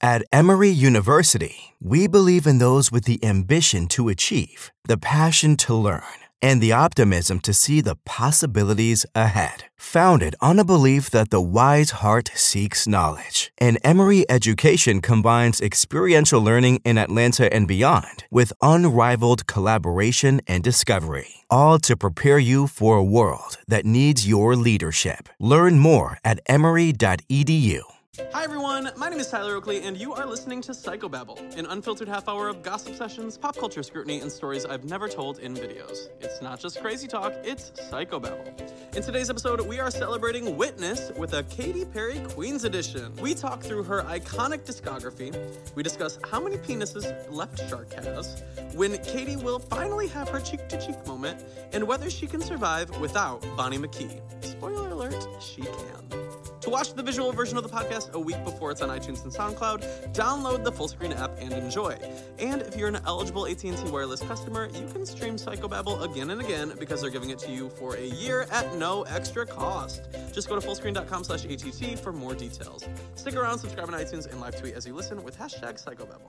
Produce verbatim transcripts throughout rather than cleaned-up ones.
At Emory University, we believe in those with the ambition to achieve, the passion to learn, and the optimism to see the possibilities ahead. Founded on a belief that the wise heart seeks knowledge, and Emory education combines experiential learning in Atlanta and beyond with unrivaled collaboration and discovery, all to prepare you for a world that needs your leadership. Learn more at emory dot e d u. Hi everyone, my name is Tyler Oakley, and you are listening to Psychobabble, an unfiltered half hour of gossip sessions, pop culture scrutiny, and stories I've never told in videos. It's not just crazy talk, it's Psychobabble. In today's episode, we are celebrating Witness with a Katy Perry Queens edition. We talk through her iconic discography, we discuss how many penises Left Shark has, when Katy will finally have her cheek-to-cheek moment, and whether she can survive without Bonnie McKee. Spoiler alert, she can. To watch the visual version of the podcast a week before it's on iTunes and SoundCloud, download the Fullscreen app and enjoy. And if you're an eligible A T and T wireless customer, you can stream Psychobabble again and again because they're giving it to you for a year at no extra cost. Just go to fullscreen dot com slash A T T for more details. Stick around, subscribe on iTunes, and live tweet as you listen with hashtag Psychobabble.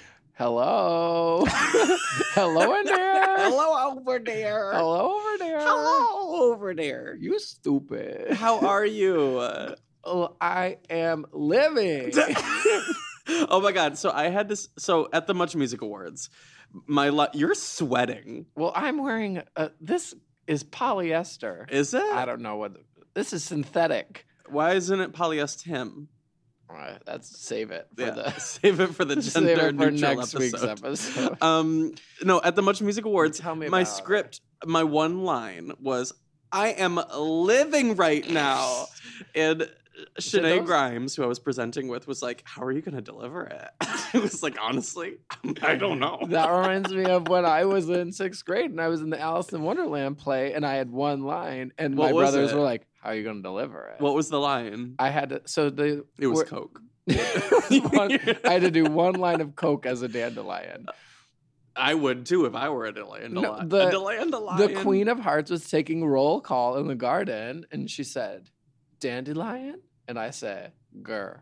Hello. Hello in there. Hello over there. Hello over there. Hello over there. You stupid. How are you? Oh, I am living. Oh my God. So I had this. So at the Much Music Awards, my lo- you're sweating. Well, I'm wearing a, this is polyester. Is it? I don't know what. This is synthetic. Why isn't it polyester him? All right, that's save it for Yeah, the save it for the save gender it for neutral next episode. week's episode. Um, no, at the Much Music Awards, Tell me my about script, my one line was, "I am living right now," and Shanae those- Grimes, who I was presenting with, was like, "How are you going to deliver it?" It was like, honestly, I don't know. That reminds me of when I was in sixth grade and I was in the Alice in Wonderland play and I had one line and What my was brothers it? were like, "How are you going to deliver it?" What was the line? I had to. So the It was we're- Coke. one, I had to do one line of Coke as a dandelion. I would too if I were a dandelion. No, the- a dandelion. The Queen of Hearts was taking roll call in the garden, and she said, "Dandelion," and I said, "Grr."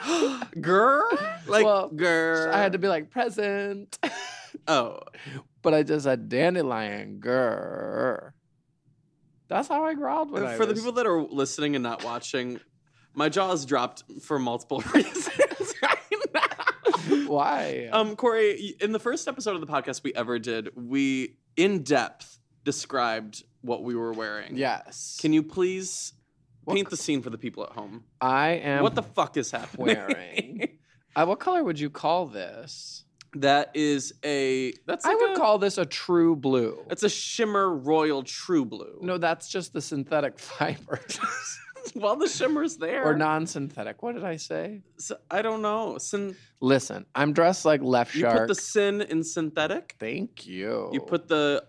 Grr? Like, Well, grr. I had to be like present, Oh. but I just said dandelion. Grr. That's how I growled when I For the was- people that are listening and not watching, my jaw's dropped for multiple reasons right now. Why? Um, Corey, in the first episode of the podcast we ever did, we in depth described what we were wearing. Yes. Can you please What paint c- the scene for the people at home? I am What the fuck is happening? wearing. Uh, what color would you call this? That is a. That's. I like would a- call this a true blue. It's a shimmer royal true blue. No, that's just the synthetic fibers. Well, the shimmer's there. Or non-synthetic. What did I say? So, I don't know. Syn- Listen, I'm dressed like Left you Shark. put the sin in synthetic. Thank you. You put the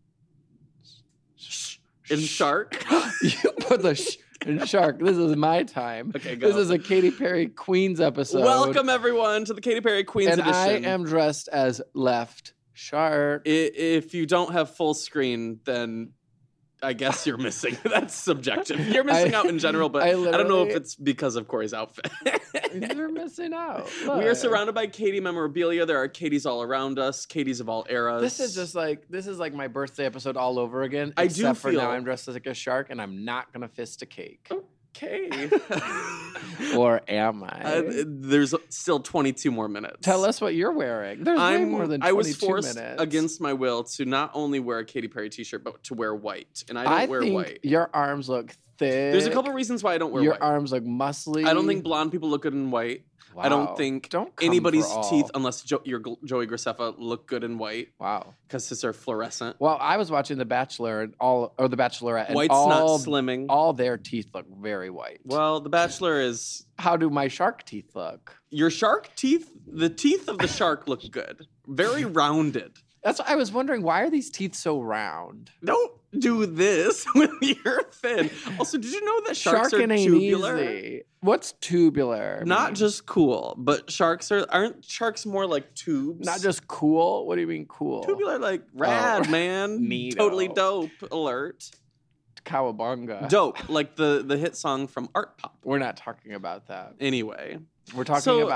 sh- in shark. you put the sh- in shark. This is my time. Okay, go. This is a Katy Perry Queens episode. Welcome everyone to the Katy Perry Queens and edition. I am dressed as Left Shark. I- If you don't have full screen, then I guess you're missing. That's subjective. You're missing I- out in general, but I I, don't know if literally- it's because of Corey's outfit. You're missing out. We are Look. surrounded by Katy memorabilia. There are Katys all around us. Katys of all eras. This is just like this is like my birthday episode all over again. I do except for feel- now I'm dressed as like a shark and I'm not gonna fist a cake. okay. Or am I? Uh, there's still twenty-two more minutes. Tell us what you're wearing. There's way I'm, more than I twenty-two was forced minutes. against my will to not only wear a Katy Perry t-shirt, but to wear white. And I don't I wear think white. your arms look thick. There's a couple reasons why I don't wear Your white. arms look muscly. I don't think blonde people look good in white. I Wow. don't think Don't come anybody's for all. teeth, unless jo- your Gl- Joey Graceffa, look good in white Wow. because his are fluorescent. Well, I was watching The Bachelor and all, or The Bachelorette, and White's all, not slimming. all their teeth look very white. Well, The Bachelor is How do my shark teeth look? your shark teeth. The teeth of the shark look good, very rounded. That's what I was wondering. Why are these teeth so round? Don't do this with your fin. Also, did you know that sharks Sharking are ain't tubular? easy. What's tubular? Not mean? just cool, but sharks are aren't sharks more like tubes? not just cool. What do you mean cool? tubular, like rad, Oh. man. Neato. Totally dope. Alert. Cowabunga. Dope, like the the hit song from Art Pop. We're not talking about that. Anyway, We're talking So- about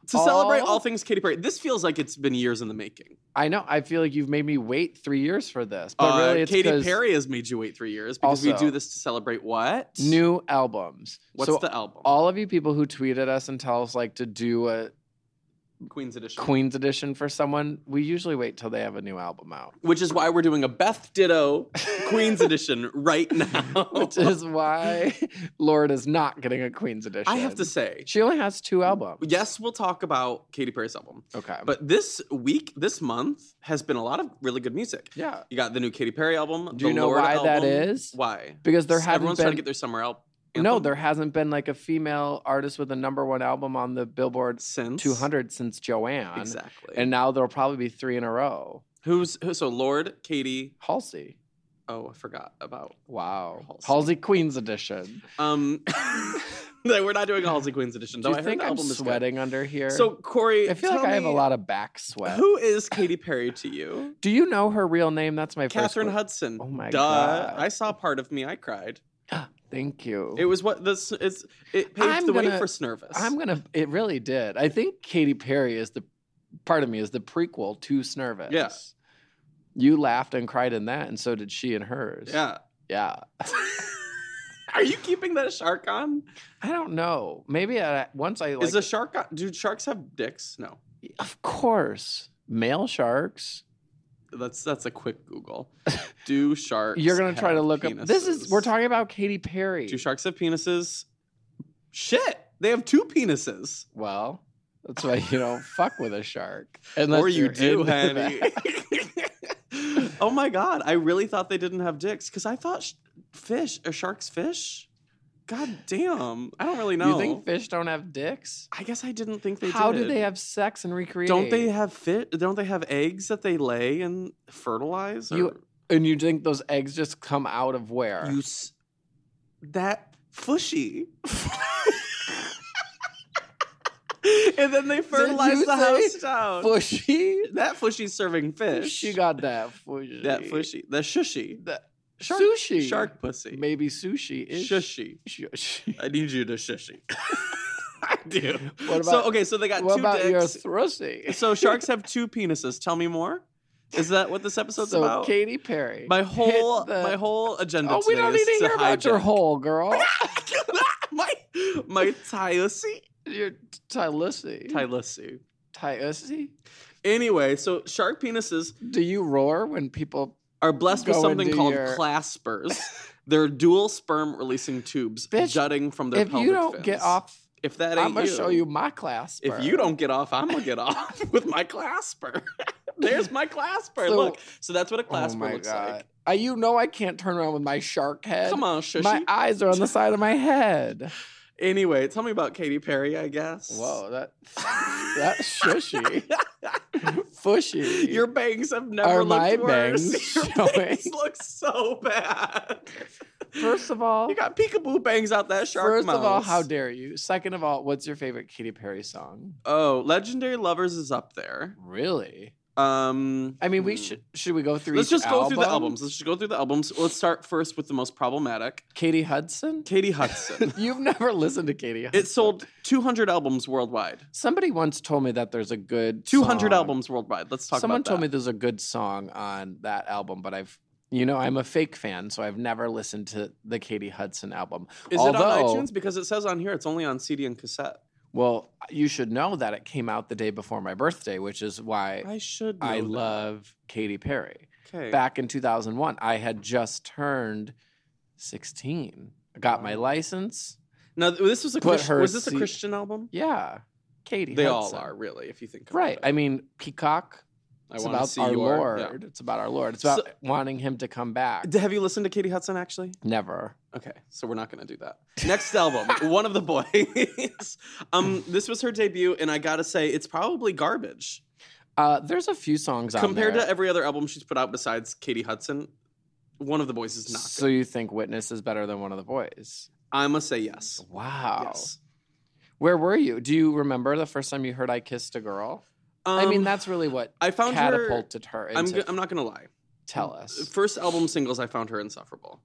To all, celebrate all things Katy Perry. This feels like it's been years in the making. I know. I feel like you've made me wait three years for this. But Uh, really, it's Katy 'cause Perry has made you wait three years because we Also, do this to celebrate what? new albums. What's So the album? all of you people who tweeted us and tell us like to do a Queen's Edition. Queen's edition for someone, we usually wait till they have a new album out. Which is why we're doing a Beth Ditto Queen's Edition right now. Which is why Lord is not getting a Queen's edition. I have to say, she only has two albums. yes, we'll talk about Katy Perry's album. Okay. But this week, this month, has been a lot of really good music. yeah. You got the new Katy Perry album. Do the you know Lorde why that album. is? Why? Because there hasn't Everyone's been trying to get their summer album. No, there hasn't been like a female artist with a number one album on the Billboard since two hundred since Joanne. Exactly. And now there'll probably be three in a row. who's who, so Lorde, Katy. Halsey. Oh, I forgot about. Wow. Halsey. Halsey Queen's edition. Um, no, we're not doing a Halsey Queen's edition. Do Though you I heard think the I'm album is good. sweating under here? So Corey, I feel tell like I have a me, lot of back sweat. Who is Katy Perry to you? Do you know her real name? That's my first Catherine que- Hudson. Oh my Duh. God. I saw part of me. I cried. Thank you. It was what this is. It paved I'm the way gonna- for Snervous. I'm gonna. It really did. I think Katy Perry is the part of me is the prequel to Snervous. Yeah. You laughed and cried in that, and so did she in hers. Yeah. Yeah. Are you keeping that shark on? I don't know. Maybe I, once I like. Is a shark on? Do sharks have dicks? No. Of course, male sharks. That's that's a quick Google. Do sharks? You're gonna try to have look up. This is. penises? We're talking about Katy Perry. Do sharks have penises? Shit, they have two penises. Well, that's why you don't fuck with a shark. Unless Or you you're do, into honey. that. Oh my god, I really thought they didn't have dicks because I thought sh- fish or sharks fish. God damn, I don't really know. You think fish don't have dicks? I guess I didn't think they How did. do they have sex and recreate? Don't they have fit? Don't they have eggs that they lay and fertilize? Or You and you think those eggs just come out of where? you s- that fushy. And then they fertilize you the say house down. Fushy? That fushy's serving fish. She got that fushy. that fushy. The shushy. That Shark- sushi. Shark pussy. Maybe sushi is Shushy. Shushi. I need you to shushy. I do. What so about- okay, so they got What two about your dicks. thrusy? So sharks have two penises. Tell me more. Is that what this episode's So about? Katy Perry. my hit whole the- my whole agenda. Oh, we today don't is need to hear about your hijack- hole, girl. my my Tylussy. Your Tylussy. Tylussy. Tylussy? Anyway, so shark penises Do you roar when people are blessed with Go something into called your- claspers. They're dual sperm releasing tubes Bitch, jutting from their if pelvic you don't fins. get off, if that ain't I'm gonna you, show you my clasper. If you don't get off, I'm gonna get off with my clasper. There's my clasper. So- Look, so that's what a Oh clasper my looks god! like. Uh, you know I can't turn around with my shark head. Come on, shushy. my eyes are on the side of my head. Anyway, tell me about Katy Perry, I guess. Whoa, that that's shushy, fushy. Your bangs have never Are looked my worse. bangs Your showing? bangs look so bad. First of all, You got peekaboo bangs out that shark first mouth. of all, how dare you? Second of all, what's your favorite Katy Perry song? Oh, Legendary Lovers is up there. Really? Um, I mean, we hmm. should should we go through? Let's each just go through the album? albums. Let's just go through the albums. Let's start first with the most problematic. Katie Hudson. Katy Hudson. You've never listened to Katie Hudson. It sold two hundred albums worldwide. Somebody once told me that there's a good two hundred song. albums worldwide. Let's talk Someone about that. told me there's a good song on that album, but I've, you know, I'm a fake fan, so I've never listened to the Katie Hudson album. Is Although, it on iTunes? Because it says on here it's only on C D and cassette. Well, you should know that it came out the day before my birthday, which is why I should know I that. love Katy Perry. Okay. Back in two thousand one, I had just turned sixteen. I got my Wow. license. Now, this was a Put Christ- her was this a seat- Christian album? Yeah, Katie. They Hudson. all are, really, if you think about Right. it. I mean, Peacock. I It's wanna about see our your- Lord. yeah. It's about our Lord. It's about So- wanting him to come back. D- Have you listened to Katy Hudson, actually? Never. Okay, so we're not going to do that. Next album, One of the Boys. um, this was her debut, and I got to say, it's probably garbage. Uh, there's a few songs on Compared there. to every other album she's put out besides Katy Hudson, One of the Boys is not So good. you think Witness is better than One of the Boys? I must say yes. Wow. Yes. Where were you? Do you remember the first time you heard I Kissed a Girl? I mean, Um, that's really what I found her- catapulted her, I'm, into. g- I'm not going to lie. Tell us. First album singles, I found her insufferable.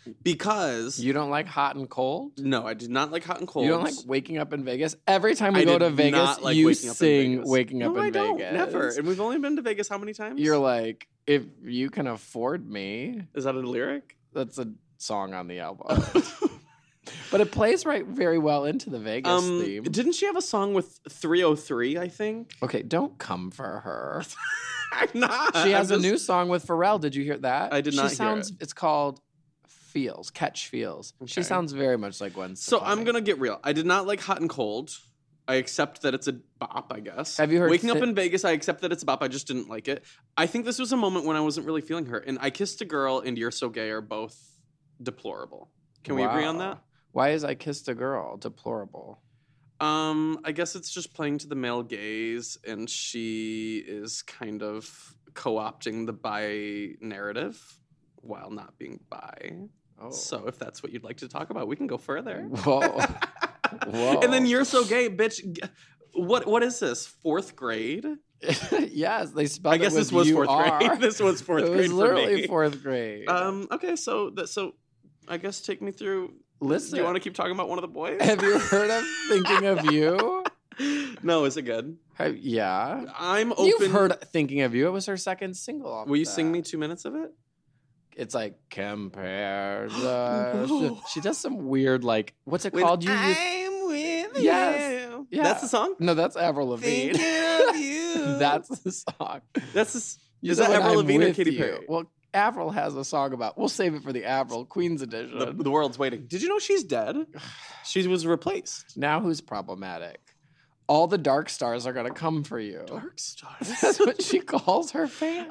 because You don't like hot and cold? no, I did not like hot and cold. You don't like waking up in Vegas? Every time we I go did to Vegas, not like you waking up in sing Vegas. Waking Up no, in I don't. Vegas. Never. And we've only been to Vegas how many times? You're like, if you can afford me. Is that a lyric? That's a song on the album. But it plays right very well into the Vegas Um, theme. didn't she have a song with three oh three, I think? Okay, don't come for her. I'm not. She has I'm a just- new song with Pharrell. Did you hear that? I did she not hear sounds, it. It's called Feels, Catch Feels. She Okay. sounds very much like Gwen So Stefani. I'm going to get real. I did not like Hot and Cold. I accept that it's a bop, I guess. Have you heard Waking Up Thi- in Vegas, I accept that it's a bop. I just didn't like it. I think this was a moment when I wasn't really feeling her. And I Kissed a Girl and You're So Gay are both deplorable. Can we agree on Wow. that? Why is I Kissed a Girl deplorable? Um, I guess it's just playing to the male gaze, and she is kind of co-opting the bi narrative while not being bi. Oh. So if that's what you'd like to talk about, we can go further. Whoa. Whoa. And then You're So Gay, bitch. G- What what is this? Fourth grade? Yes, they spelled I guess it with this was you fourth are. grade. This was fourth it grade was for literally me. fourth grade. Um. Okay. So that. So, I guess take me through. Listen, Do you want to keep talking about one of the boys? have you heard of Thinking of You? No. Is it good? Have- yeah. I'm open. You've heard Thinking of You. It was her second single. Off Will you that. sing me two minutes of it? It's like compare the. No. She does some weird like what's it When called? You, you I'm with Yes. you. Yeah. That's the song. no, that's Avril Lavigne. Thinking of you. That's the song. That's the. s- You Is said that when Avril I'm Lavigne or with Katy you. Perry? Well, Avril has a song about. We'll save it for the Avril Queen's edition. The, the world's waiting. Did you know she's dead? She was replaced. Now who's problematic? All the dark stars are gonna come for you. Dark stars. That's what she calls her fans.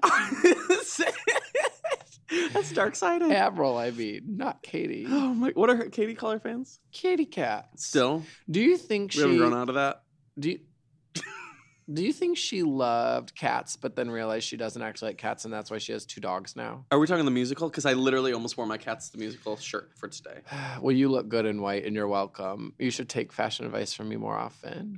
That's dark sided. Avril, I mean, not Katie. Oh my! What are her Katie Color fans? Kitty cat. Still, Do you think we haven't she? grown out of that. Do you, do you think she loved cats, but then realized she doesn't actually like cats, and that's why she has two dogs now? Are we talking the musical? Because I literally almost wore my Cats the Musical shirt for today. Well, you look good in white, and you're welcome. You should take fashion advice from me more often.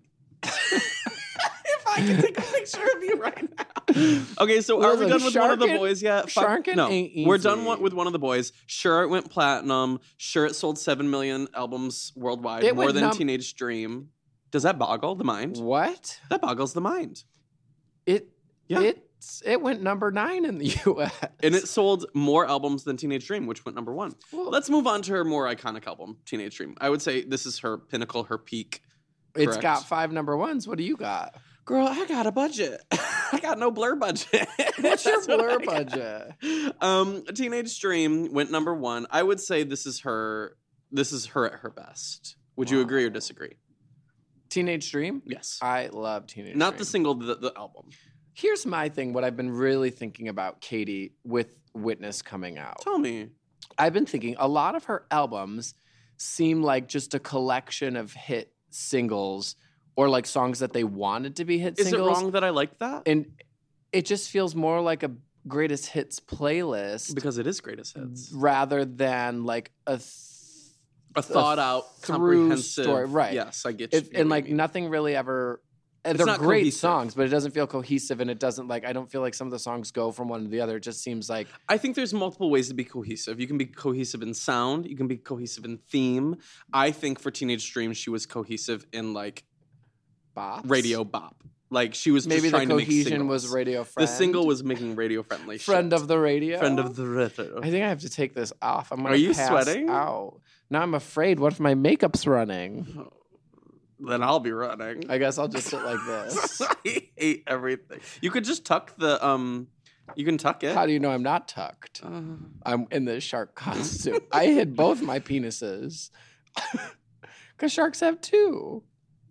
If I can take a picture of you right now. Okay, so are we Listen, done with one of the Sharkin- boys yet? Fuck- Sharkin no, ain't we're done easy. one- with one of the boys. Sure, it went platinum. Sure, it sold seven million albums worldwide, It more went than num- Teenage Dream. Does that boggle the mind? What? That boggles the mind. It Yeah. it's it went number nine in the U S And it sold more albums than Teenage Dream, which went number one. Well, Let's move on to her more iconic album, Teenage Dream. I would say this is her pinnacle, her peak. it's correct. got five number ones. What do you got? Girl, I got a budget. I got no Blur budget. What's your That's what Blur I got. budget? Um, Teenage Dream went number one. I would say this is her. This is her at her best. Would you Wow. agree or disagree? Teenage Dream? Yes. I love Teenage Not Dream. the single, the, the album. Here's my thing, what I've been really thinking about Katie with Witness coming out. Tell me. I've been thinking a lot of her albums seem like just a collection of hit singles or like songs that they wanted to be hit Is singles. it wrong that I like that? And it just feels more like a greatest hits playlist Because it is greatest hits. rather than like a th- A thought out, through comprehensive story, right. Yes, I get you. it, and like nothing really ever. And It's they're not great cohesive. songs, but it doesn't feel cohesive, and it doesn't like I don't feel like some of the songs go from one to the other. It just seems like I think there's multiple ways to be cohesive. You can be cohesive in sound. You can be cohesive in theme. I think for Teenage Dream, she was cohesive in like bops. radio bop. Like she was Maybe just the trying to make cohesion singles. was radio friend. The single was making radio friendly. friend shit. of the radio. friend of the radio. I think I have to take this off. I'm gonna Are you pass sweating? out. Now I'm afraid. What if my makeup's running? Then I'll be running. I guess I'll just sit like this. I hate everything. You could just tuck the um. You can tuck it. How do you know I'm not tucked? Uh, I'm in the shark costume. I hid both my penises. Because sharks have two.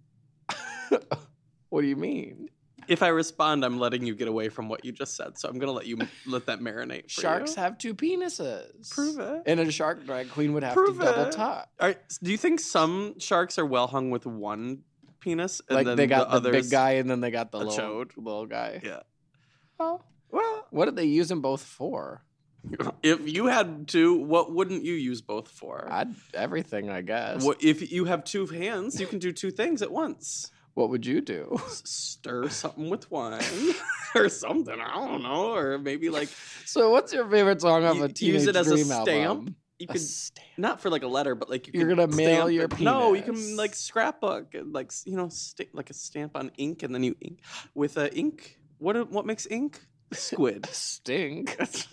What do you mean? if I respond, I'm letting you get away from what you just said. So I'm gonna let you let that marinate. For Sharks you. have two penises. Prove it. And a shark drag queen would have Prove to double it. tuck. All right, do you think some sharks are well hung with one penis, and Like then they got the, the, others, big guy and then they got the a little, chode? little guy. Yeah. Oh, Well, what did they use them both for? if you had two, what wouldn't you use both for? I'd, everything, I guess. What, if you have two hands, you can do two things at once. What would you do? S- Stir something with wine or something. I don't know. Or maybe like So, what's your favorite song off You- a Teenage use it as a Dream stamp? album? you A could stamp. not for like a letter, but like you You're could gonna mail stamp your it. No, you penis. can like scrapbook and like you know st- like a stamp on ink, and then you ink with uh, ink. What what makes ink? Squid. Stink.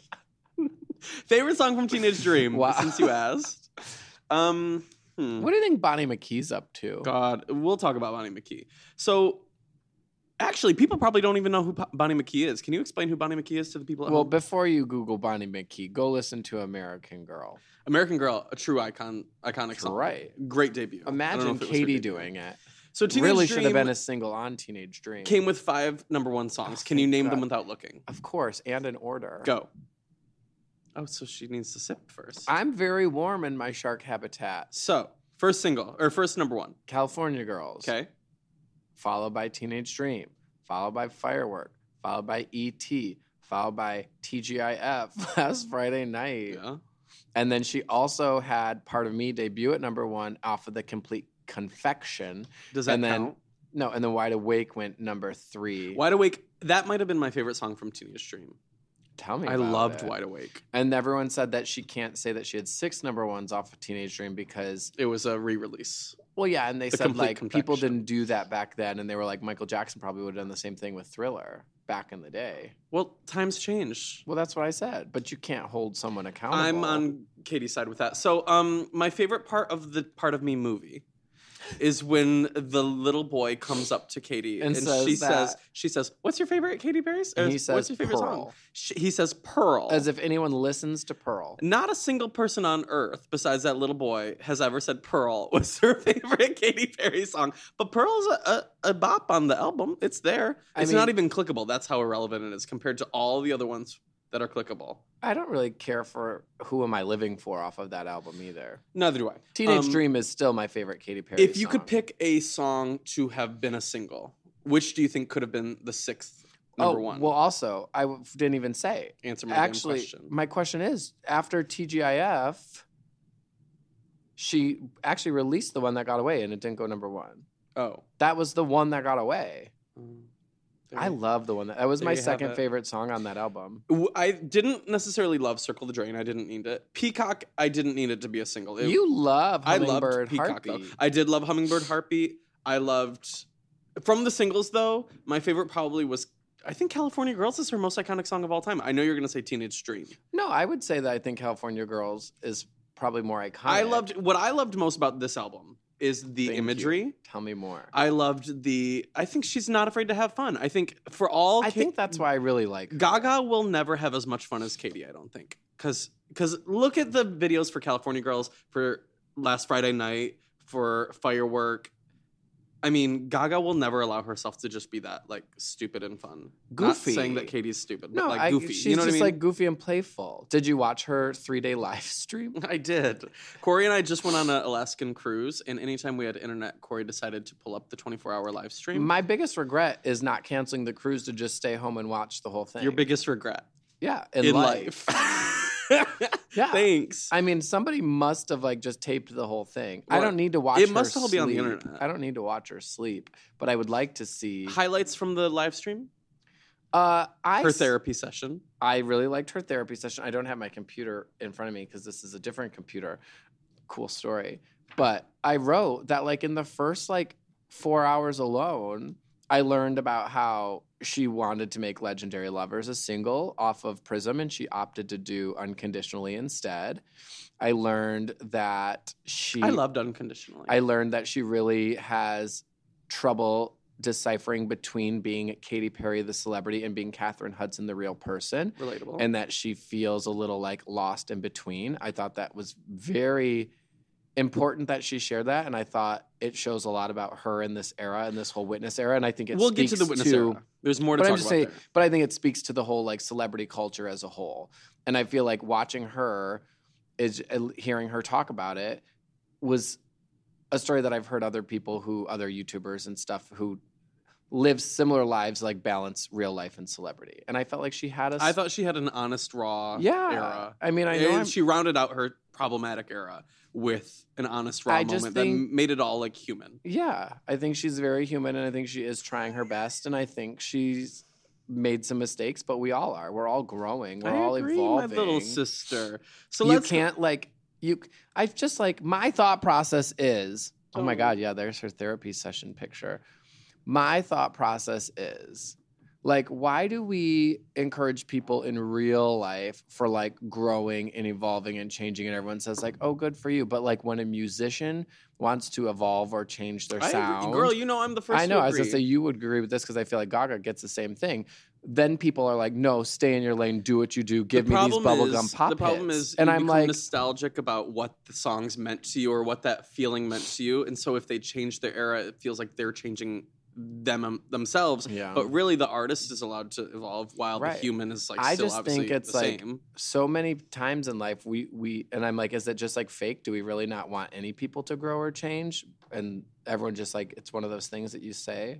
Favorite song from Teenage Dream? Wow. Since you asked. Um. hmm. What do you think Bonnie McKee's up to? God, we'll talk about Bonnie McKee. So, actually, people probably don't even know who Po- Bonnie McKee is. Can you explain who Bonnie McKee is to the people at Well, home? before you Google Bonnie McKee, go listen to American Girl. American Girl, a true icon, iconic That's song. right. Great debut. I don't know Imagine if it was her Katie debut. doing it. So, Teenage Really Dream should have been a single on Teenage Dream. came with five number one songs. Oh, Can you thank name God. them without looking? Of course, and in order. Go. Oh, so she needs to sip first. I'm very warm in my shark habitat. So, first single, or first number one. California Girls. Okay. Followed by Teenage Dream. Followed by Firework. Followed by E T. Followed by T G I F last Friday night. Yeah. And then she also had Part of Me debut at number one off of the Complete Confection. Does that and then count? no, and then Wide Awake went number three. Wide Awake, that might have been my favorite song from Teenage Dream. Tell me, I about loved it. Wide Awake. And everyone said that she can't say that she had six number ones off of Teenage Dream because, It was a re-release. well, yeah, and they The said Complete like people Confection. didn't do that back then, and they were like Michael Jackson probably would have done the same thing with Thriller back in the day. Well, times change. Well, that's what I said, but you can't hold someone accountable. I'm on Katie's side with that. So, um, my favorite part of the Part of Me movie is when the little boy comes up to Katie And and, says she that. says, "She says, what's your favorite Katy Perry's? And Or he says what's your favorite song?" Pearl. Sh- He says Pearl. As if anyone listens to Pearl. Not a single person on earth besides that little boy has ever said Pearl was her favorite Katy Perry song. But Pearl's a, a, a bop on the album. It's there. I It's mean- not even clickable. That's how irrelevant it is compared to all the other ones that are clickable. I don't really care for Who Am I Living For off of that album either. Neither do I. Teenage Um, Dream is still my favorite Katy Perry If you song. could pick a song to have been a single, which do you think could have been the sixth number oh, one? Well, also, I w- didn't even say. Answer my damn Actually, question. my question is, after T G I F, she actually released the one that got away and it didn't go number one. Oh. That was the one that got away. Um, there I you- love the one that, that was there my you have second it. favorite song on that album. W- I didn't necessarily love Circle the Drain. I didn't need it. Peacock, I didn't need it to be a single. It- You love I Hummingbird loved Peacock, Heartbeat. though. I did love Hummingbird Heartbeat. I loved... From the singles, though, my favorite probably was... I think California Girls is her most iconic song of all time. I know you're going to say Teenage Dream. No, I would say that I think California Girls is probably more iconic. I loved... What I loved most about this album is the Thank imagery. you. Tell me more. I loved the... I think she's not afraid to have fun. I think for all... I Ka- think that's why I really like her. Gaga will never have as much fun as Katie, I don't think. Because look at the videos for California Girls, for Last Friday Night, for Firework. I mean, Gaga will never allow herself to just be that, like, stupid and fun. Goofy. Not saying that Katie's stupid, No, but, like, I, goofy. she's you know what just I mean? like goofy and playful. Did you watch her three-day live stream? I did. Corey and I just went on an Alaskan cruise, and anytime we had internet, Corey decided to pull up the twenty-four hour live stream. My biggest regret is not canceling the cruise to just stay home and watch the whole thing. Your biggest regret yeah, in, in life. life. Yeah. Thanks. I mean, somebody must have like just taped the whole thing. I What? don't need to watch. It her must all be on the sleep. internet. I don't need to watch her sleep, but I would like to see. Highlights from the live stream? Uh, I Her s- therapy session. I really liked her therapy session. I don't have my computer in front of me because this is a different computer. Cool story. But I wrote that like in the first like four hours alone, I learned about how she wanted to make Legendary Lovers a single off of Prism and she opted to do Unconditionally instead. I learned that she I loved Unconditionally. I learned that she really has trouble deciphering between being Katy Perry the celebrity and being Katherine Hudson the real person, Relatable. and that she feels a little like lost in between. I thought that was very important that she shared that, and I thought it shows a lot about her in this era and this whole Witness era. And I think it we'll get speaks to the Witness to, era. There's more to but talk I'm just about saying, there. but I think it speaks to the whole like celebrity culture as a whole. And I feel like watching her is uh, hearing her talk about it was a story that I've heard other people who, other YouTubers and stuff who live similar lives, like balance real life and celebrity. And I felt like she had a. I thought she had an honest, raw yeah. era. I mean, I know And I'm, she rounded out her problematic era with an honest, raw I just moment think- that made it all like human. yeah, I think she's very human, and I think she is trying her best, and I think she's made some mistakes, but we all are. We're all growing. We're I all agree, evolving. my little sister. So you let's can't like You, I just like my thought process is, oh my God, yeah, there's her therapy session picture. My thought process is like, why do we encourage people in real life for like growing and evolving and changing? And everyone says like, oh, good for you. But like when a musician wants to evolve or change their I sound. agree. Girl, you know I'm the first I know. to I was agree. going to say you would agree with this because I feel like Gaga gets the same thing. Then people are like, no, stay in your lane, do what you do, give the me these problem bubblegum is, pop The problem hits. is and you I'm become like, nostalgic about what the songs meant to you or what that feeling meant to you. And so if they change their era, it feels like they're changing them um, themselves. Yeah. But really the artist is allowed to evolve while Right. the human is like I still just obviously think it's the like same. so many times in life we we and I'm like, is it just like fake? Do we really not want any people to grow or change? And everyone just like, it's one of those things that you say.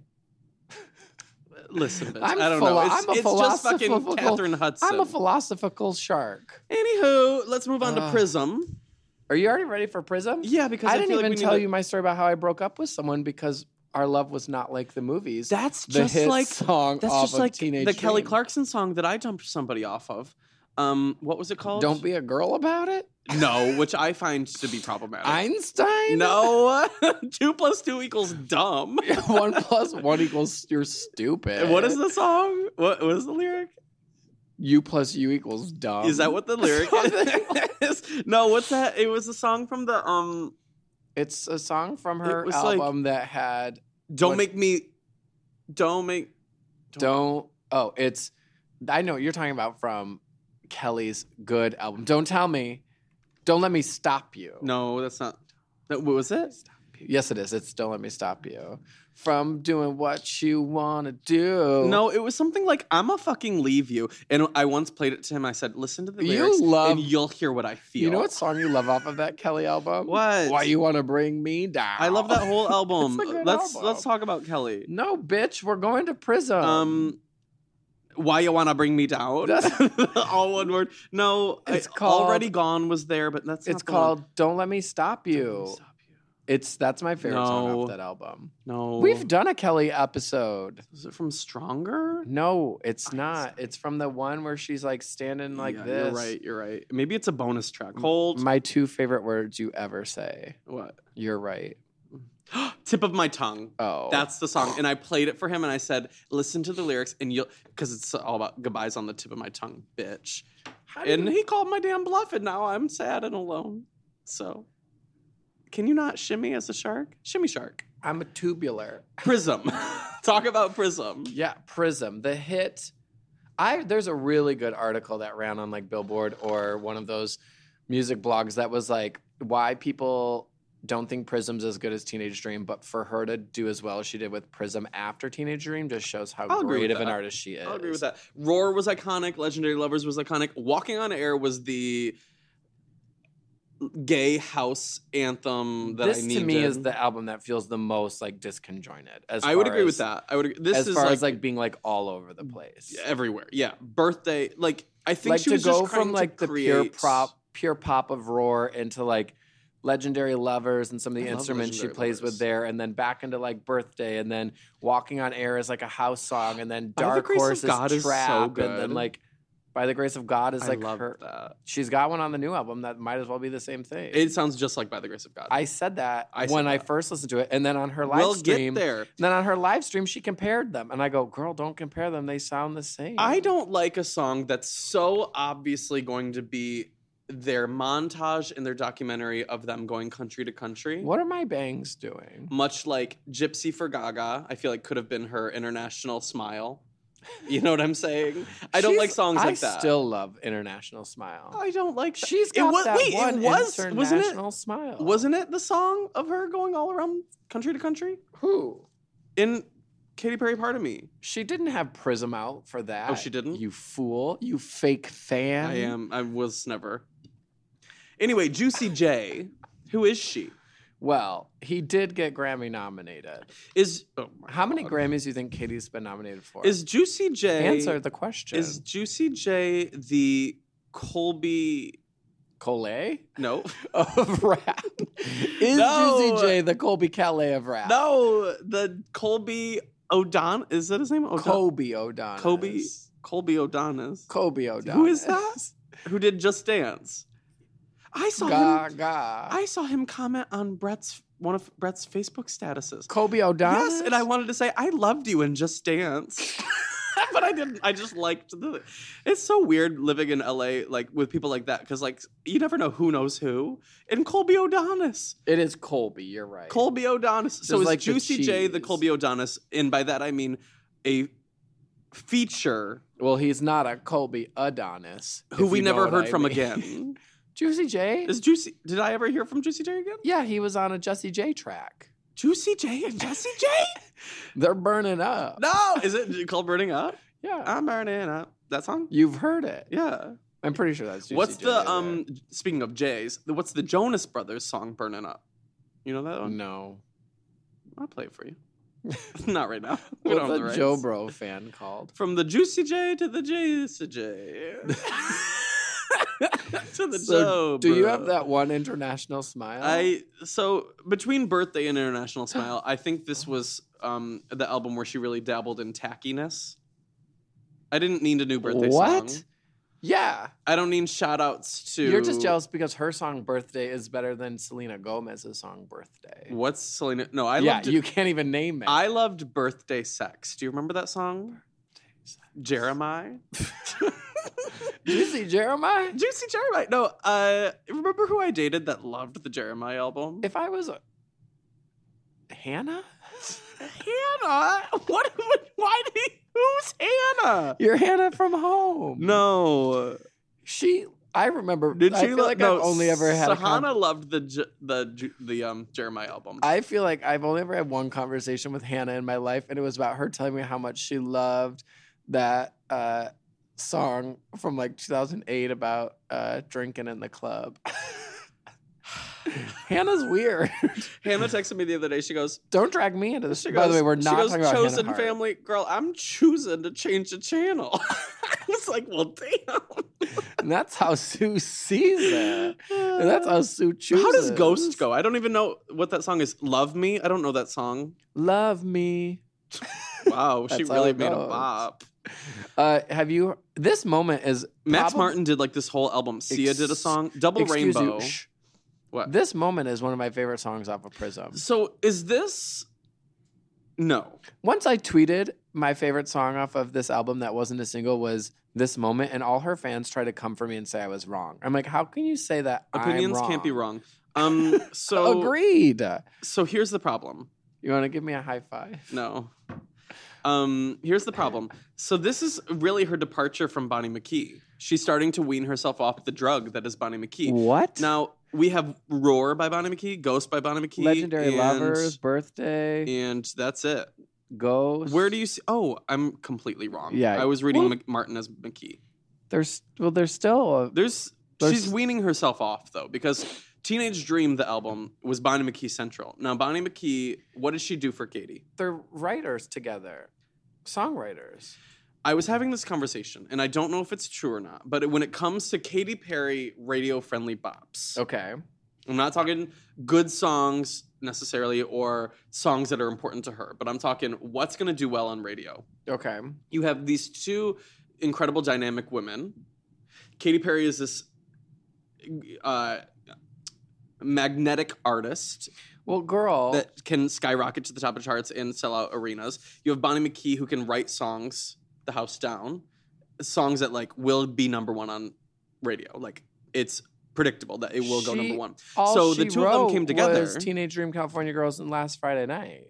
Listen, bitch, I'm I don't philo- know. It's, I'm a it's just fucking philosophical- Catherine Hudson. I'm a philosophical shark. Anywho, let's move on to Ugh. Prism. Are you already ready for Prism? Yeah, because I, I, didn't feel even like we tell need to- you my story about how I broke up with someone because our love was not like the movies. That's the just hit like song that's off just of like Teenage the Kelly Dream. Clarkson song that I dumped somebody off of. Um, what was it called? Don't be a girl about it. No, which I find to be problematic. Einstein. No, two plus two equals dumb. one plus one equals you're stupid. What is the song? What what is the lyric? You plus you equals dumb. Is that what the lyric is? No, what's that? It was a song from the um. It's a song from her was like- album that had Don't What- make me. Don't make. don't. Oh, it's. I know what you're talking about from Kelly's good album. Don't tell me. Don't let me stop you. No, that's not. That, what was it? Yes, it is. It's Don't Let Me Stop You. From doing what you want to do. No, it was something like "I'ma fucking leave you." And I once played it to him. I said, "Listen to the You lyrics, love- and you'll hear what I feel." You know what song you love off of that Kelly album? What? Why You Want to Bring Me Down. I love that whole album. It's a good let's album. let's talk about Kelly. No, bitch, we're going to Prism. Um, why you wanna bring me down? All one word. No, It's I- called- Already Gone was there, but that's it's not the one. called Don't Let Me Stop You. Don't Let Me Stop You. It's that's my favorite song No. off that album. No, We've done a Kelly episode. Is it from Stronger? No, it's I'm not. sorry. It's from the one where she's like standing like Yeah, this. You're right. You're right. Maybe it's a bonus track. Hold. My two favorite words you ever say. What? You're right. Tip of my tongue. Oh. That's the song. And I played it for him and I said, listen to the lyrics and you'll, because it's all about goodbyes on the tip of my tongue, bitch. How do And you- he called my damn bluff and now I'm sad and alone. So, can you not shimmy as a shark? Shimmy shark. I'm a tubular. Prism. Talk about Prism. Yeah, Prism. The hit. I there's a really good article that ran on like Billboard or one of those music blogs that was like why people don't think Prism's as good as Teenage Dream, but for her to do as well as she did with Prism after Teenage Dream just shows how I'll agree great with of an that. artist she is. I'll agree with that. Roar was iconic. Legendary Lovers was iconic. Walking on Air was the gay house anthem that This I needed. to me is the album that feels the most like disconjointed. As I would far agree as, with that. I would. Agree. This as is far like, as like being like all over the place. everywhere. Yeah, birthday. Like I think Like she to was go just trying from to like the pure create- prop, pure pop of Roar into like Legendary Lovers and some of the I love instruments she Legendary plays Lovers. with there, and then back into like Birthday, and then Walking on Air is like a house song, and then By the Dark Grace of Horse God is is so Trap, and good. then like By the Grace of God is I like love her. that. She's got one on the new album that might as well be the same thing. It sounds just like By the Grace of God. I said that I said when I that. first listened to it, and then on her live we'll stream, get there. then on her live stream, she compared them, and I go, "Girl, don't compare them. They sound the same." I don't like a song that's so obviously going to be their montage in their documentary of them going country to country. What are my bangs doing? Much like Gypsy for Gaga, I feel like could have been her international smile. You know what I'm saying? I don't She's- like songs I like that. still love International Smile. I don't like. That. She's It got wa- that wait, one it was International wasn't it? Smile. Wasn't it the song of her going all around country to country Who? in Katy Perry? Part of Me. She didn't have Prism out for that. Oh, she didn't? You fool! You fake fan. I am. I was never. Anyway, Juicy J. Who is she? Well, he did get Grammy nominated. Is oh my How many God. Grammys do you think Katie's been nominated for? Is Juicy J? Answer the question. Is Juicy J the Colby? Coley No, of rap? Is No. Juicy J the Colby Calais of rap? no, the Colby O'Don. Is that his name? O'Don- Kobe O'Donis. Kobe Colby O'Donis. Kobe O'Donis. Who is that? Who did Just Dance? I saw him. Gaga. I saw him comment on Brett's one of Brett's Facebook statuses. Colby O'Donnell. Yes, and I wanted to say I loved you in Just Dance. But I didn't. I just liked the. It's so weird living in L A like with people like that because like you never know who knows who. And Colby O'Donis. It is Colby. You're right. Colby O'Donis. So is like the Juicy J the cheese. Colby O'Donis, and by that I mean a feature Well, he's not a Colby Adonis. who if we you know never what heard I from mean. again. Juicy J. Is Juicy? Did I ever hear from Juicy J again? Yeah, he was on a Jessie J track. Juicy J and Jessie J? They're burning up. No, is it called Burning Up? Yeah, I'm burning up. That song? you've heard it. Yeah. I'm pretty sure that's Juicy What's J, the isn't um? Speaking of J's, the- what's the Jonas Brothers song "Burning Up"? You know that it? one? No. I'll play it for you. Not right now. We What's don't have the a rights. Joe Bro fan called? From the Juicy J to the Juicy J. to the So, Joe. do you Bro. have that one international smile? I so between Birthday and International Smile, I think this was um the album where she really dabbled in tackiness. I didn't need a new birthday What? song. Yeah. I don't need shout outs to You're just jealous because her song Birthday is better than Selena Gomez's song Birthday. What's Selena? No, I yeah, loved you can't even name it. I loved Birthday Sex. Do you remember that song? Jeremiah? Juicy Jeremiah? Juicy Jeremiah. No, uh remember who I dated that loved the Jeremiah album? If I was a... Hannah? Hannah? What why did he who's Hannah? You're Hannah from home. No. She... I remember... Did I she feel lo- like no, I've only ever had a... Sahana con- loved the J- the Ju- the um Jeremiah album. I feel like I've only ever had one conversation with Hannah in my life, and it was about her telling me how much she loved that uh, song from like two thousand eight about uh, drinking in the club. Hannah's weird. Hannah texted me the other day. She goes, Don't drag me into this. she By goes, the way, we're she not goes, talking about chosen Hannah Hart. family. Girl, I'm choosing to change the channel. I was like, well, damn. And that's how Sue sees it. And that's how Sue chooses. How does Ghost go? I don't even know what that song is. Love Me? I don't know that song. Love me. Wow, she That's how really it made a goes. bop. Uh, have you? This moment is Max probab- Martin did like this whole album. Sia Ex- did a song. Double Excuse Rainbow. you. Shh. What? This moment is one of my favorite songs off of Prism. So is this? No. Once I tweeted my favorite song off of this album that wasn't a single was This Moment, and all her fans tried to come for me and say I was wrong. I'm like, how can you say that? Opinions I'm wrong? can't be wrong. Um. So Agreed. So here's the problem. You want to give me a high five? No. Um. Here's the problem. So this is really her departure from Bonnie McKee. She's starting to wean herself off the drug that is Bonnie McKee. What? Now we have Roar by Bonnie McKee, Ghost by Bonnie McKee, Legendary and, Lovers, Birthday, and that's it. Ghost. Where do you see? Oh, I'm completely wrong. Yeah. I was reading Well- Mc- Martin as McKee. There's well, there's still a, There's, There's- she's weaning herself off though because Teenage Dream, the album, was Bonnie McKee central. Now Bonnie McKee, what did she do for Katie? they're writers together, songwriters. I was having this conversation, and I don't know if it's true or not, but when it comes to Katy Perry radio-friendly bops, Okay. I'm not talking good songs necessarily or songs that are important to her, but I'm talking what's going to do well on radio. Okay. You have these two incredible dynamic women. Katy Perry is this uh, magnetic artist Well, girl. that can skyrocket to the top of charts and sell out arenas. You have Bonnie McKee who can write songs the house down, songs that like will be number one on radio. Like it's predictable that it will go She- number one. all so she the two of them wrote came together. Was Teenage Dream, California Girls, and Last Friday Night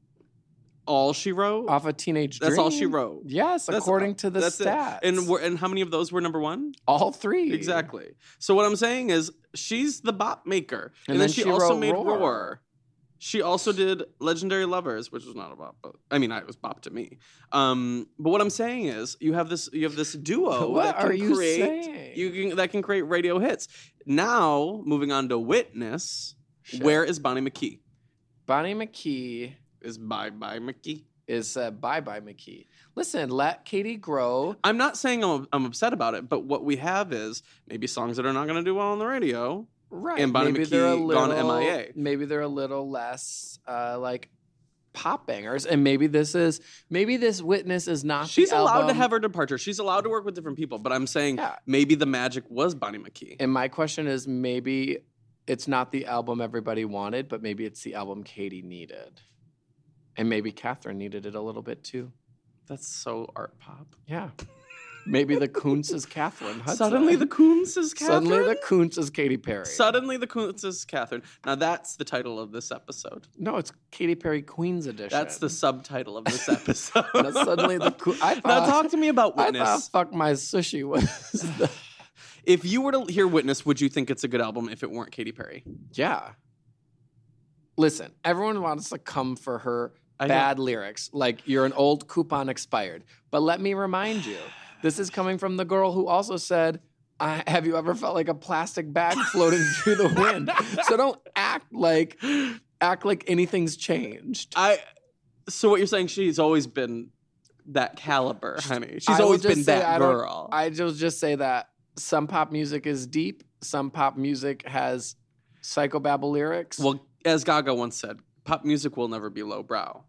All she wrote. off of Teenage Dream. That's all she wrote. Yes, That's- according to the that's it. stats. And we're, and how many of those were number one? all three Exactly. So what I'm saying is she's the bop maker. And, And then, then she, she also wrote made Roar. Roar. She also did Legendary Lovers, which was not a bop. But, I mean, it was bop to me. Um, but what I'm saying is you have this you have this duo What that can are you create saying? you can that can create radio hits. Now, moving on to Witness, Shit. where is Bonnie McKee? Bonnie McKee Is Bye Bye McKee. is uh, Bye Bye McKee. Listen, let Katie grow. I'm not saying I'm, I'm upset about it, but what we have is maybe songs that are not going to do well on the radio. Right. And Bonnie maybe McKee they're a gone little, M I A. Maybe they're a little less uh, like pop bangers, and maybe this is maybe this Witness is not. She's the allowed album. to have her departure. She's allowed to work with different people. But I'm saying Yeah. maybe the magic was Bonnie McKee. And my question is, maybe it's not the album everybody wanted, but maybe it's the album Katie needed, and maybe Catherine needed it a little bit too. That's so art pop. Yeah. Maybe the Kuntz is Catherine Hudson. Suddenly the Kuntz is Catherine. Suddenly the Kuntz is Katy Perry. Suddenly the Kuntz is Catherine. Now that's the title of this episode. No, it's Katy Perry Queen's edition. That's the subtitle of this episode. Now suddenly the Kuntz. I Now thought, talk to me about I Witness. thought Fuck My Sushi was the... If you were to hear Witness, would you think it's a good album if it weren't Katy Perry? Yeah. Listen, everyone wants to come for her I bad lyrics, like you're an old coupon expired. But let me remind you, this is coming from the girl who also said, I, have you ever felt like a plastic bag floating through the wind? So don't act like act like anything's changed. I. So what you're saying? She's always been that caliber, honey. She's I would always just been say that I don't- girl. I just just say that some pop music is deep, some pop music has psychobabble lyrics. Well, as Gaga once said, pop music will never be lowbrow.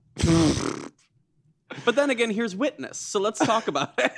But then again, here's Witness. So let's talk about it.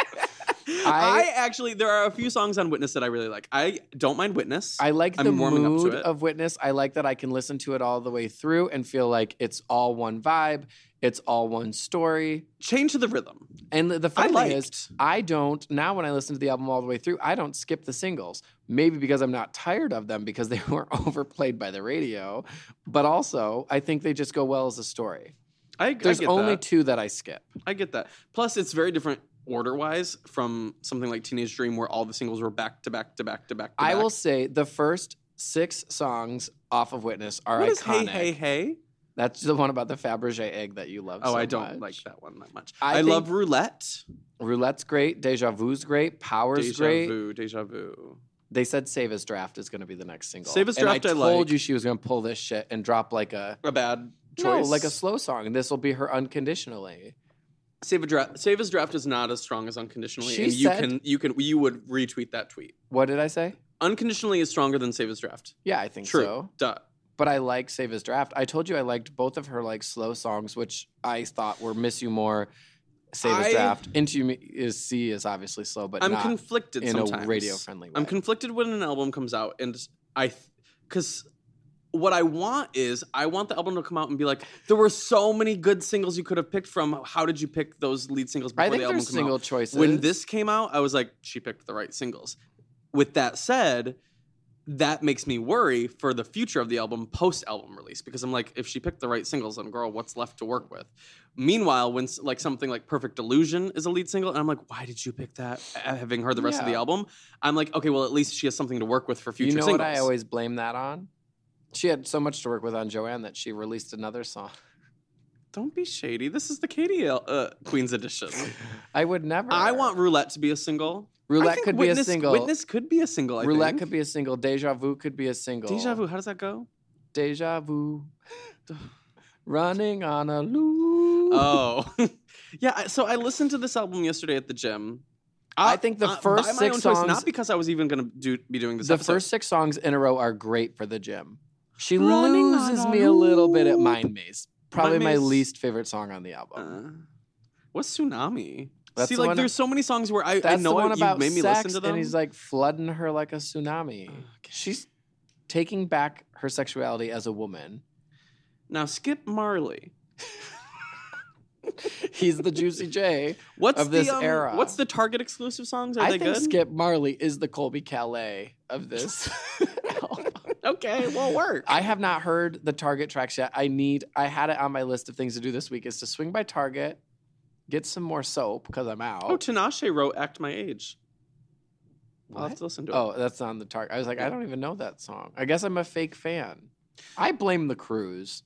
I, I- actually, there are a few songs on Witness that I really like. I don't mind Witness. I like the I'm warming up to mood it. of Witness. I like that I can listen to it all the way through and feel like it's all one vibe. It's all one story. Change to the rhythm. And the, the I funny thing is, liked. I don't, now when I listen to the album all the way through, I don't skip the singles. Maybe because I'm not tired of them because they weren't overplayed by the radio. But also, I think they just go well as a story. I, There's I get only that. two that I skip. I get that. Plus, it's very different order-wise from something like Teenage Dream, where all the singles were back to back to back to back. To I back. will say the first six songs off of Witness are What is iconic. Hey Hey Hey? That's the one about the Fabergé egg that you love Oh, so I don't much. like that one that much. I I, think- love Roulette. Roulette's great. Deja Vu's great. Power's Deja great. Vu. Deja Vu. They said Save His Draft is going to be the next single. Save His Draft I And I told like. you she was going to pull this shit and drop like a... A bad No, choice. like a slow song. And this will be her Unconditionally. Save a draft. Save His Draft is not as strong as Unconditionally, She and you said- can you can you would retweet that tweet. What did I say? Unconditionally is stronger than Save His Draft. Yeah, I think True. so. Duh. But I like Save His Draft. I told you I liked both of her like slow songs, which I thought were Miss You More, Save His I- Draft. Into Me is C is obviously slow, but I'm not conflicted in sometimes. a radio-friendly way. I'm conflicted when an album comes out, and I, because what I want is I want the album to come out and be like, there were so many good singles you could have picked from. How did you pick those lead singles before I think the album there's came single out? choices. When this came out, I was like, she picked the right singles. With that said, that makes me worry for the future of the album post-album release, because I'm like, if she picked the right singles, then girl, what's left to work with? Meanwhile, when s- like something like Perfect Illusion is a lead single, and I'm like, why did you pick that? uh, Having heard the rest of the Yeah. album, I'm like, okay, well, at least she has something to work with for future You know singles. what I always blame that on? She had so much to work with on Joanne that she released another song. Don't be shady. This is the Katie uh, Queen's edition. I would never. I want Roulette to be a single. I Roulette think could be a Witness, single. Witness could be a single. I Roulette think. could be a single. Deja Vu could be a single. Deja Vu. How does that go? Deja Vu. Running on a loop. Oh, yeah. I- So I listened to this album yesterday at the gym. I think the Uh, first by my six own choice, songs- not because I was even going to do be doing this. The episode. first six songs in a row are great for the gym. She Running on loses a me a little bit at loop. Mind Maze. Probably Mind my Maze- least favorite song on the album. Uh, what's Tsunami? That's See, the like, one- there's so many songs where I, I That's know the one it, about you made me sex, listen to them. and he's like flooding her like a tsunami. Okay. She's taking back her sexuality as a woman. Now skip Marley. He's the Juicy J What's of this the, um, era. What's the Target exclusive songs? Are I they think good? Skip Marley is the Colby Calais of this album. Okay, well, work. I have not heard the Target tracks yet. I need. I had it on my list of things to do this week. Is to swing by Target, get some more soap because I'm out. Oh, Tinashe wrote "Act My Age." I'll have What? to listen to it. Oh, that's on the Target. I was like, I don't even know that song. I guess I'm a fake fan. I blame the cruise.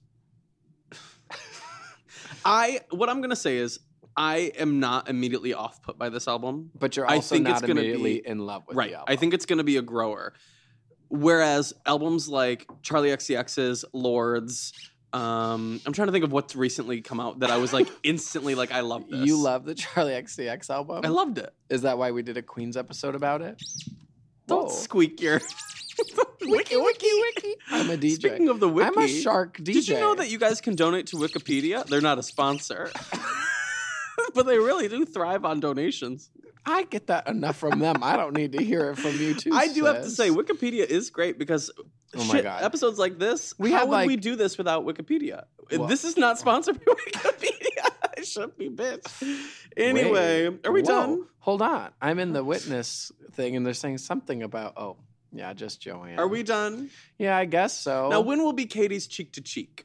I what I'm gonna say is I am not immediately off put by this album. But you're I also think it's not gonna immediately be- in love with Right. the album. I think it's gonna be a grower. Whereas albums like Charlie X C X's, Lords, um, I'm trying to think of what's recently come out that I was like instantly like I love this. You love the Charlie X C X album? I loved it. Is that why we did a Queens episode about it? Don't Whoa. squeak your Wiki, wiki, wiki. I'm a D J. Speaking of the wiki, I'm a shark D J. Did you know that you guys can donate to Wikipedia? They're not a sponsor. But they really do thrive on donations. I get that enough from them. I don't need to hear it from you too. I do have to sis. say, Wikipedia is great because Oh my shit, God. episodes like this, We how have, would like- we do this without Wikipedia? Well- This is not sponsored by Wikipedia. I should be, bitch. Anyway, Wait, are we whoa, done? Hold on. I'm in the witness thing and they're saying something about, oh, yeah, just Joanne. Are we done? Yeah, I guess so. Now, when will be Katie's cheek to cheek?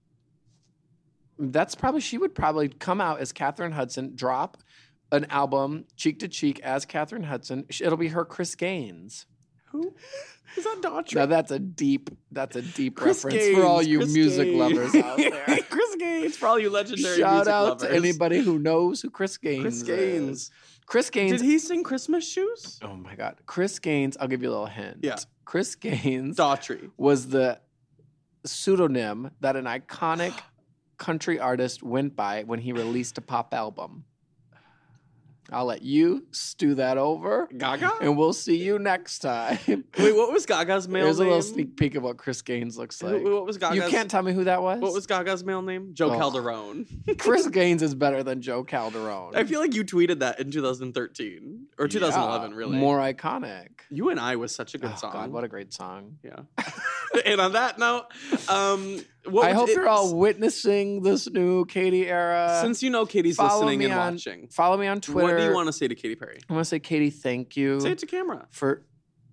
That's probably, she would probably come out as Catherine Hudson, drop an album cheek to cheek as Catherine Hudson. It'll be her Chris Gaines. Who? Is that Daughtry? Now that's a deep, that's a deep Chris reference Gaines, for all you Chris music Gaines. lovers out there. Chris Gaines, for all you legendary Shout music out lovers. to anybody who knows who Chris Gaines Chris Gaines. is. Chris Gaines. Did he sing Christmas Shoes? Oh my God. Chris Gaines, I'll give you a little hint. Yeah. Chris Gaines Daughtry. was the pseudonym that an iconic country artist went by when he released a pop album. I'll let you stew that over, Gaga? and we'll see you next time. Wait, what was Gaga's male There's a name? little sneak peek of what Chris Gaines looks like. Who- what was Gaga's? You can't tell me who that was? What was Gaga's male name? Joe Oh. Calderone. Chris Gaines is better than Joe Calderone. I feel like you tweeted that in two thousand thirteen or two thousand eleven, Yeah, really. More iconic. You and I was such a good Oh, song. God, what a great song. Yeah. And on that note, um, what I was hope it- you're all witnessing this new Katy era. Since you know Katie's follow listening me and on- watching, Follow me on Twitter. what do you want to say to Katy Perry? I want to say, Katy, thank you Say it to camera, for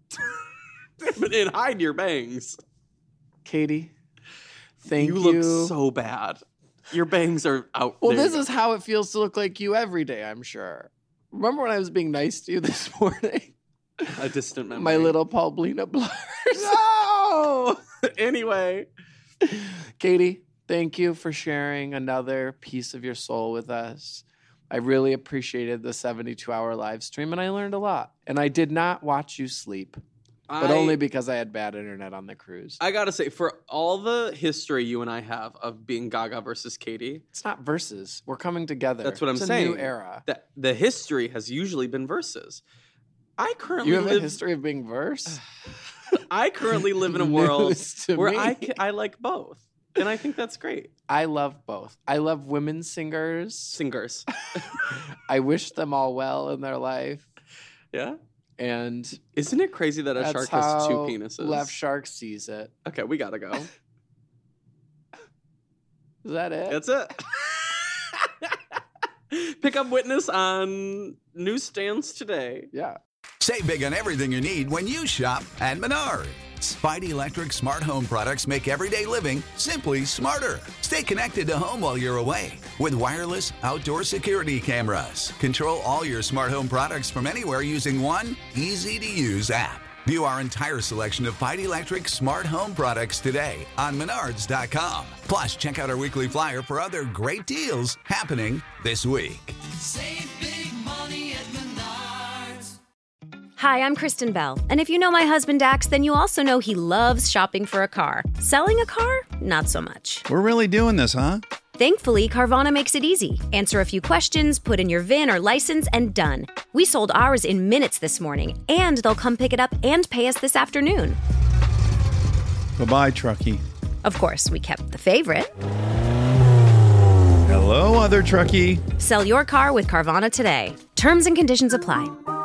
but and hide your bangs. Katy. Thank you. you look so bad. Your bangs are out. Well, There this you is how it feels to look like you every day, I'm sure. Remember when I was being nice to you this morning? go. a distant memory. My little Paulina Blurs. No. Anyway, Katy, thank you for sharing another piece of your soul with us. I really appreciated the seventy-two hour live stream, and I learned a lot. And I did not watch you sleep, but I, only because I had bad internet on the cruise. I gotta say, for all the history you and I have of being Gaga versus Katy, It's not verses. We're coming together. That's what I'm it's saying. A new era. that the history has usually been verses. I currently You have live. a history of being verse? I currently live in a world News to where me. I ca- I like both, and I think that's great. I love both. I love women singers. Singers, I wish them all well in their life. yeah. And Isn't it crazy that a that's shark how has two penises? Left Shark sees it. Okay, we gotta go. Is that it? That's it. Pick up Witness on newsstands today. yeah. Save big on everything you need when you shop at Menards. Spidey Electric smart home products make everyday living simply smarter. Stay connected to home while you're away with wireless outdoor security cameras. Control all your smart home products from anywhere using one easy-to-use app. View our entire selection of Spidey Electric smart home products today on menards dot com. Plus, check out our weekly flyer for other great deals happening this week. Save big money at Menards. Hi, I'm Kristen Bell, and if you know my husband Dax, then you also know he loves shopping for a car. Selling a car? Not so much. We're really doing this, huh? Thankfully, Carvana makes it easy. Answer a few questions, put in your V I N or license, and done. We sold ours in minutes this morning, and they'll come pick it up and pay us this afternoon. Bye-bye, truckie. Of course, we kept the favorite. Hello, other truckie. Sell your car with Carvana today. Terms and conditions apply.